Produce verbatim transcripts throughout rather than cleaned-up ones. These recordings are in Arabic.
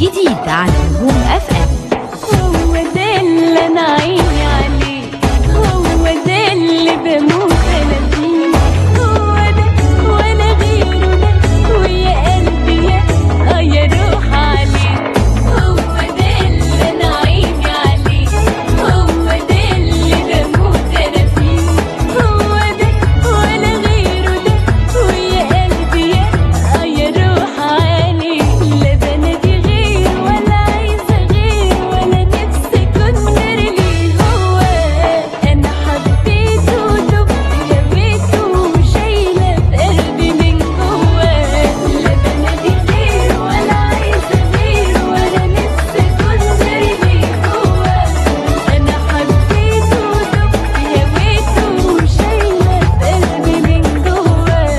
جديد على نجوم اف ام. هو ده اللي انا عيني عليه، هو ده اللي بموت انا فيه، هو ده ولا غيره ده، ويا قلبي يا اه يا روح عليه. هو ده اللي انا عيني عليه، هو ده اللي بموت انا فيه، هو ده ولا غيره ده، ويا قلبي يا اه يا روح عليه. لا بنادي غير ولا عايزه غير ولا نفسي كنت ليه، هو انا حبيته ودبت جابته وشايله في قلبي من جواه. لا بنادي غير ولا عايزه غير ولا نفسي كنت ليه، هو انا حبيته ودبت جابته وشايله في قلبي من جواه.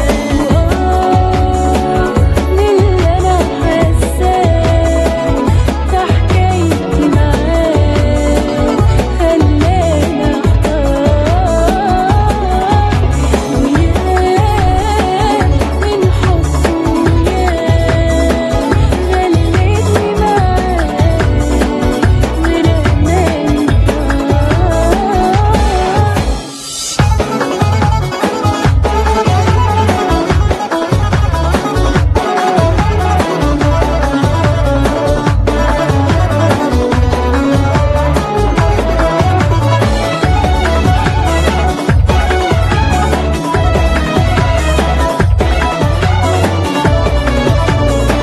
من اللي انا حاساه في حكايتي معاه خلاني احتار، وياه من حبه وياه غلبني معاه ورماني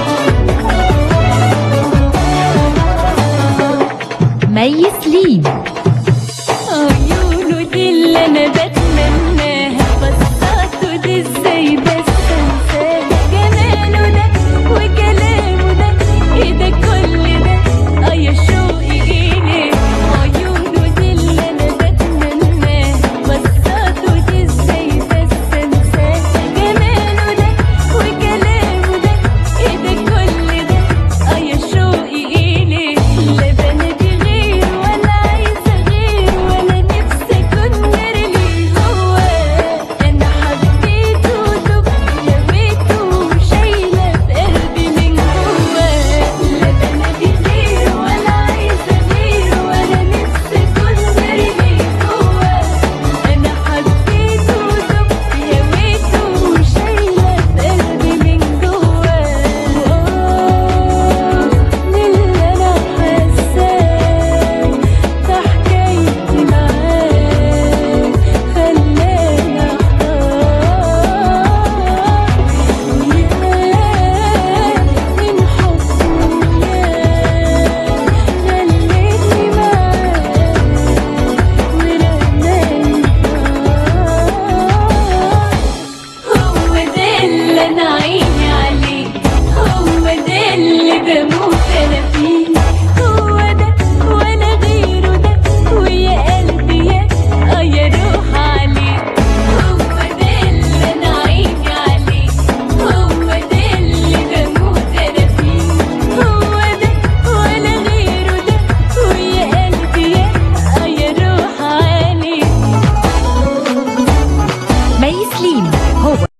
مي سليم.